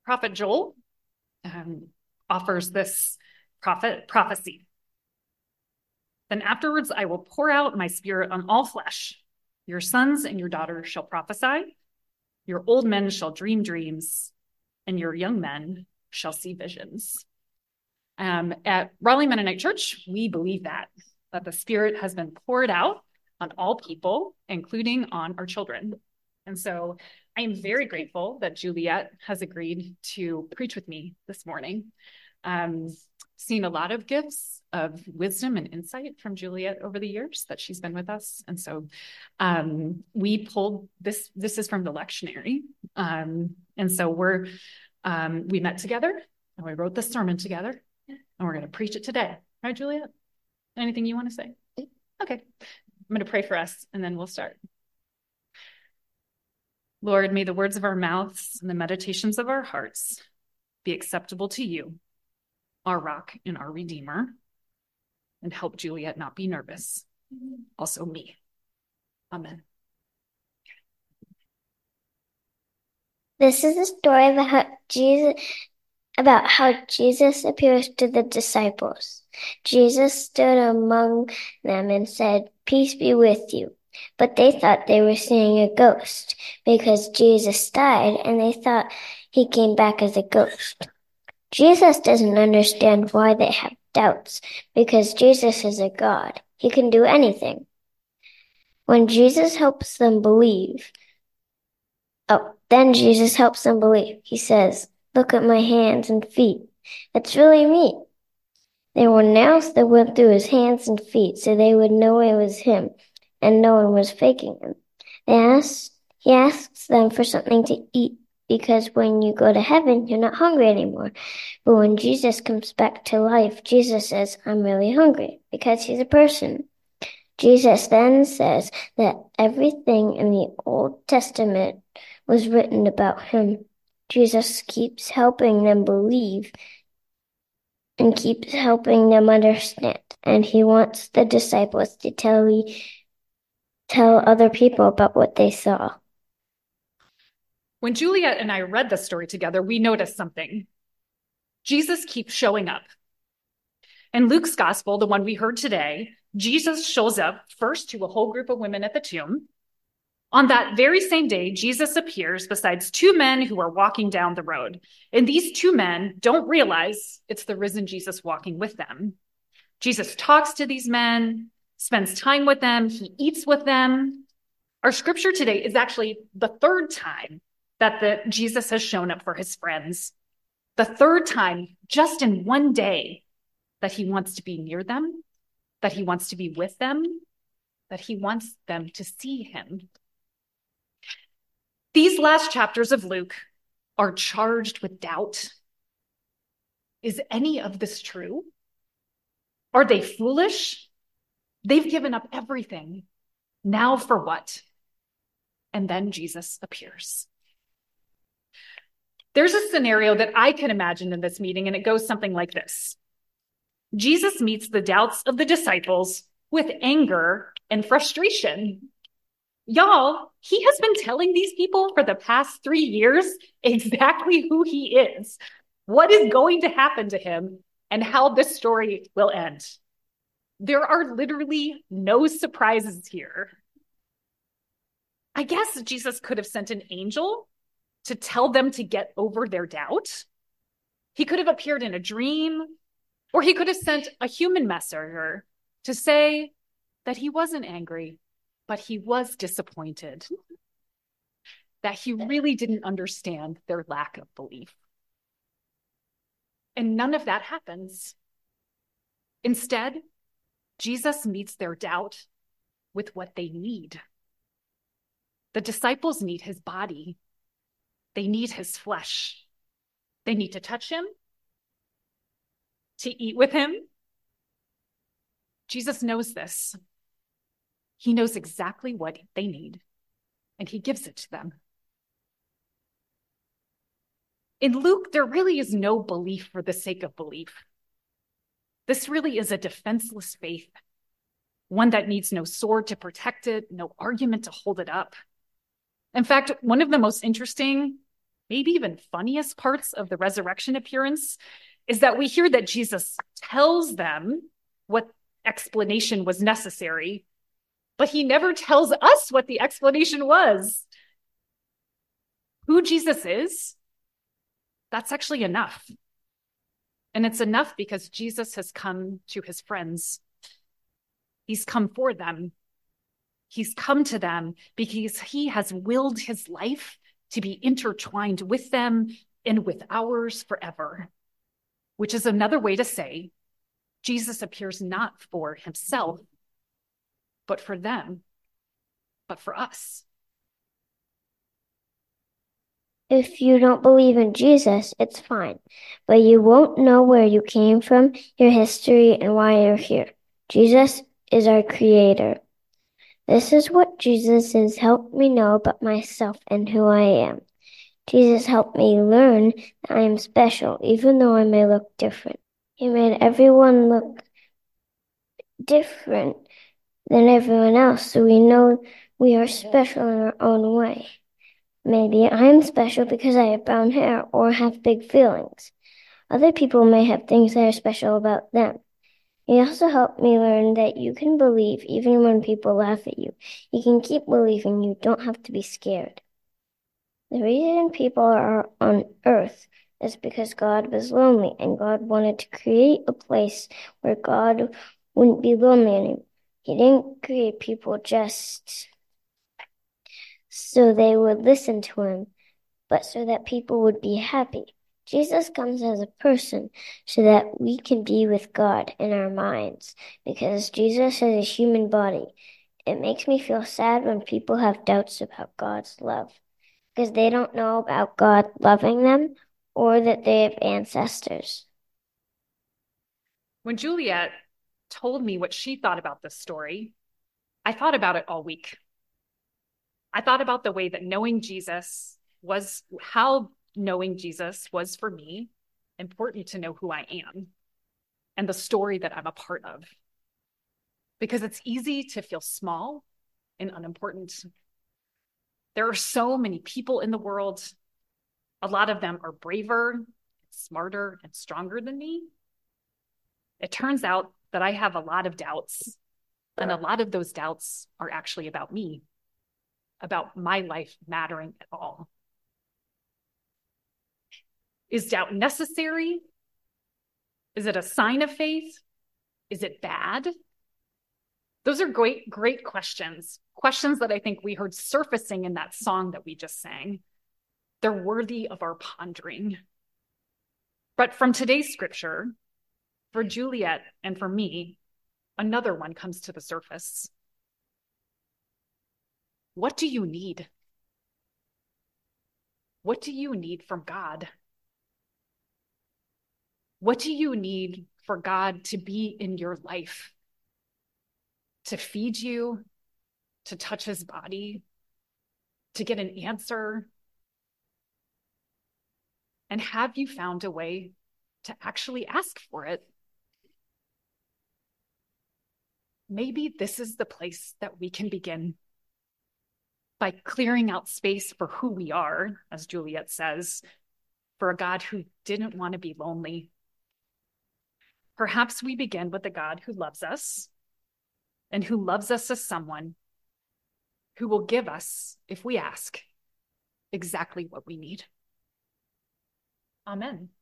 Prophet Joel offers this prophecy. Then afterwards, I will pour out my spirit on all flesh. Your sons and your daughters shall prophesy. Your old men shall dream dreams, and your young men shall see visions. At Raleigh Mennonite Church, we believe that the Spirit has been poured out on all people, including on our children. And so I am very grateful that Juliet has agreed to preach with me this morning. Seen a lot of gifts of wisdom and insight from Juliet over the years that she's been with us. And so we pulled this is from the lectionary. And so we met together and we wrote this sermon together and we're going to preach it today. Right, Juliet? Anything you want to say? Okay. I'm going to pray for us and then we'll start. Lord, may the words of our mouths and the meditations of our hearts be acceptable to you, our rock and our redeemer, and help Juliet not be nervous. Also me. Amen. This is a story about how Jesus appears to the disciples. Jesus stood among them and said, "Peace be with you." But they thought they were seeing a ghost because Jesus died, and they thought he came back as a ghost. Jesus doesn't understand why they have doubts, because Jesus is a God. He can do anything. Then Jesus helps them believe. He says, "Look at my hands and feet. It's really me." There were nails that went through his hands and feet so they would know it was him and no one was faking him. He asks them for something to eat because when you go to heaven, you're not hungry anymore. But when Jesus comes back to life, Jesus says, "I'm really hungry," because he's a person. Jesus then says that everything in the Old Testament was written about him. Jesus keeps helping them believe and keeps helping them understand. And he wants the disciples to tell other people about what they saw. When Juliet and I read this story together, we noticed something. Jesus keeps showing up. In Luke's gospel, the one we heard today, Jesus shows up first to a whole group of women at the tomb. On that very same day, Jesus appears besides two men who are walking down the road. And these two men don't realize it's the risen Jesus walking with them. Jesus talks to these men, spends time with them, he eats with them. Our scripture today is actually the third time that Jesus has shown up for his friends. The third time, just in one day, that he wants to be near them, that he wants to be with them, that he wants them to see him. These last chapters of Luke are charged with doubt. Is any of this true? Are they foolish? They've given up everything. Now for what? And then Jesus appears. There's a scenario that I can imagine in this meeting, and it goes something like this. Jesus meets the doubts of the disciples with anger and frustration. Y'all, he has been telling these people for the past 3 years exactly who he is, what is going to happen to him, and how this story will end. There are literally no surprises here. I guess Jesus could have sent an angel to tell them to get over their doubt. He could have appeared in a dream, or he could have sent a human messenger to say that he wasn't angry, but he was disappointed, that he really didn't understand their lack of belief. And none of that happens. Instead, Jesus meets their doubt with what they need. The disciples need his body. They need his flesh. They need to touch him, to eat with him. Jesus knows this. He knows exactly what they need, and he gives it to them. In Luke, there really is no belief for the sake of belief. This really is a defenseless faith, one that needs no sword to protect it, no argument to hold it up. In fact, one of the most interesting maybe even funniest parts of the resurrection appearance is that we hear that Jesus tells them what explanation was necessary, but he never tells us what the explanation was. Who Jesus is, that's actually enough. And it's enough because Jesus has come to his friends. He's come for them. He's come to them because he has willed his life to be intertwined with them and with ours forever, which is another way to say Jesus appears not for himself, but for them, but for us. If you don't believe in Jesus, it's fine, but you won't know where you came from, your history, and why you're here. Jesus is our creator. This is what Jesus has helped me know about myself and who I am. Jesus helped me learn that I am special, even though I may look different. He made everyone look different than everyone else, so we know we are special in our own way. Maybe I'm special because I have brown hair or have big feelings. Other people may have things that are special about them. He also helped me learn that you can believe even when people laugh at you. You can keep believing. You don't have to be scared. The reason people are on earth is because God was lonely and God wanted to create a place where God wouldn't be lonely anymore. He didn't create people just so they would listen to him, but so that people would be happy. Jesus comes as a person so that we can be with God in our minds, because Jesus has a human body. It makes me feel sad when people have doubts about God's love, because they don't know about God loving them or that they have ancestors. When Juliet told me what she thought about this story, I thought about it all week. I thought about the way that knowing Jesus was, how knowing Jesus was for me important to know who I am and the story that I'm a part of. Because it's easy to feel small and unimportant. There are so many people in the world. A lot of them are braver, smarter, and stronger than me. It turns out that I have a lot of doubts, and a lot of those doubts are actually about me, about my life mattering at all. Is doubt necessary? Is it a sign of faith? Is it bad? Those are great questions. Questions that I think we heard surfacing in that song that we just sang. They're worthy of our pondering. But from today's scripture, for Juliet and for me, another one comes to the surface. What do you need? What do you need from God? What do you need for God to be in your life? To feed you, to touch his body, to get an answer? And have you found a way to actually ask for it? Maybe this is the place that we can begin, by clearing out space for who we are, as Juliet says, for a God who didn't want to be lonely. Perhaps we begin with a God who loves us, and who loves us as someone who will give us, if we ask, exactly what we need. Amen.